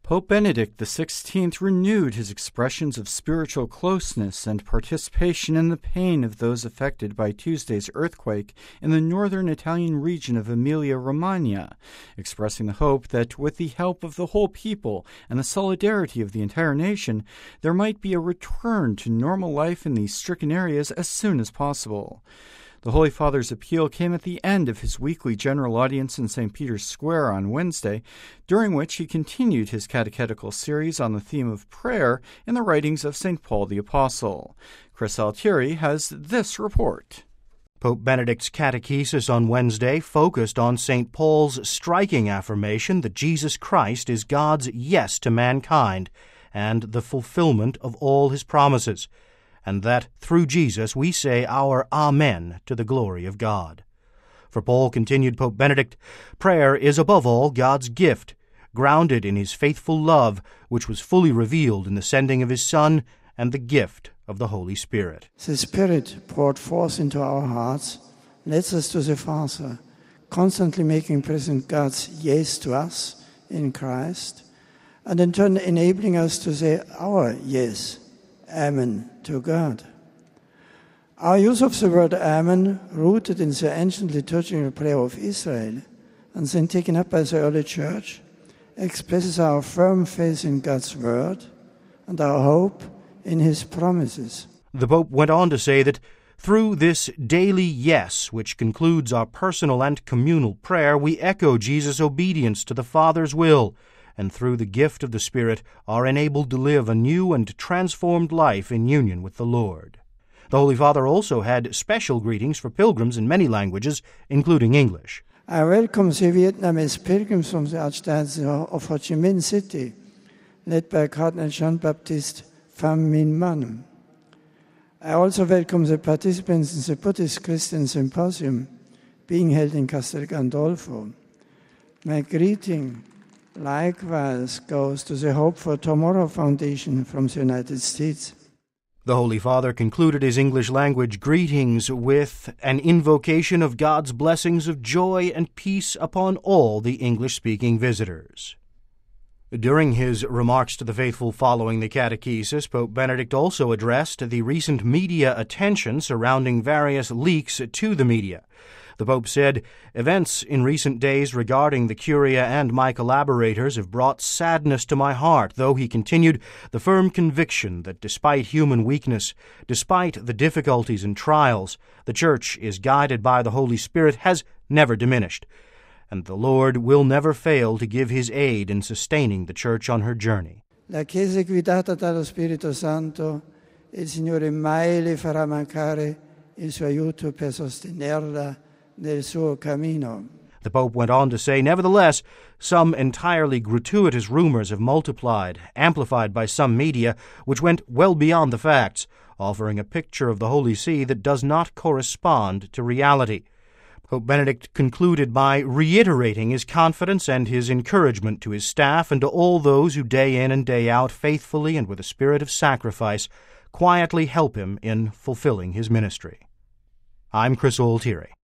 Pope Benedict XVI renewed his expressions of spiritual closeness and participation in the pain of those affected by Tuesday's earthquake in the northern Italian region of Emilia-Romagna, expressing the hope that with the help of the whole people and the solidarity of the entire nation, there might be a return to normal life in these stricken areas as soon as possible. The Holy Father's appeal came at the end of his weekly general audience in St. Peter's Square on Wednesday, during which he continued his catechetical series on the theme of prayer in the writings of St. Paul the Apostle. Chris Altieri has this report. Pope Benedict's catechesis on Wednesday focused on St. Paul's striking affirmation that Jesus Christ is God's yes to mankind and the fulfillment of all his promises, and that through Jesus we say our Amen to the glory of God. For Paul, continued Pope Benedict, prayer is above all God's gift, grounded in his faithful love, which was fully revealed in the sending of his Son and the gift of the Holy Spirit. The Spirit poured forth into our hearts leads us to the Father, constantly making present God's yes to us in Christ, and in turn enabling us to say our yes, Amen, to God. Our use of the word Amen, rooted in the ancient liturgical prayer of Israel and then taken up by the early Church, expresses our firm faith in God's word and our hope in his promises. The Pope went on to say that through this daily yes, which concludes our personal and communal prayer, we echo Jesus' obedience to the Father's will, and through the gift of the Spirit are enabled to live a new and transformed life in union with the Lord. The Holy Father also had special greetings for pilgrims in many languages, including English. I welcome the Vietnamese pilgrims from the Archdiocese of Ho Chi Minh City, led by Cardinal Jean-Baptiste Pham Minh Man. I also welcome the participants in the Buddhist Christian Symposium being held in Castel Gandolfo. My greeting likewise goes to the Hope for Tomorrow Foundation from the United States. The Holy Father concluded his English language greetings with an invocation of God's blessings of joy and peace upon all the English-speaking visitors. During his remarks to the faithful following the catechesis, Pope Benedict also addressed the recent media attention surrounding various leaks to the media. The Pope said, "Events in recent days regarding the Curia and my collaborators have brought sadness to my heart, though," he continued, "the firm conviction that despite human weakness, despite the difficulties and trials, the Church is guided by the Holy Spirit has never diminished, and the Lord will never fail to give his aid in sustaining the Church on her journey." La Chiesa guidata dallo Spirito Santo, il Signore mai le farà mancare il suo aiuto per sostenerla nel suo cammino. The Pope went on to say, nevertheless, some entirely gratuitous rumors have multiplied, amplified by some media, which went well beyond the facts, offering a picture of the Holy See that does not correspond to reality. Pope Benedict concluded by reiterating his confidence and his encouragement to his staff and to all those who day in and day out faithfully and with a spirit of sacrifice quietly help him in fulfilling his ministry. I'm Chris Altieri.